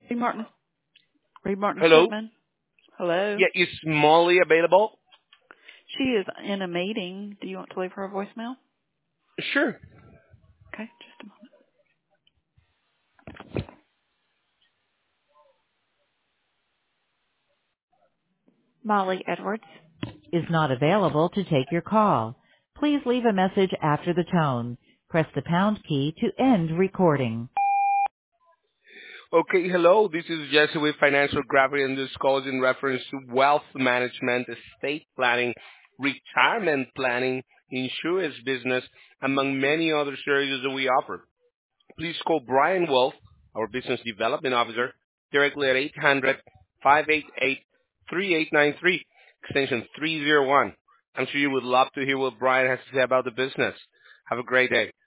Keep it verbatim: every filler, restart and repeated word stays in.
Reed Martin, Reed Martin Hello? Shipman. Hello. Yeah, is Molly available? She is in a meeting. Do you want to leave her a voicemail? Sure. Okay, just a moment. Molly Edwards. Is not available to take your call. Please leave a message after the tone. Press the pound key to end recording. Okay, hello. This is Jesse with Financial Gravity, and this call is in reference to wealth management, estate planning, retirement planning, insurance business, among many other services that we offer. Please call Brian Wolf, our Business Development Officer, directly at eight hundred, five eight eight, three eight nine three, extension three oh one. I'm sure you would love to hear what Brian has to say about the business. Have a great day.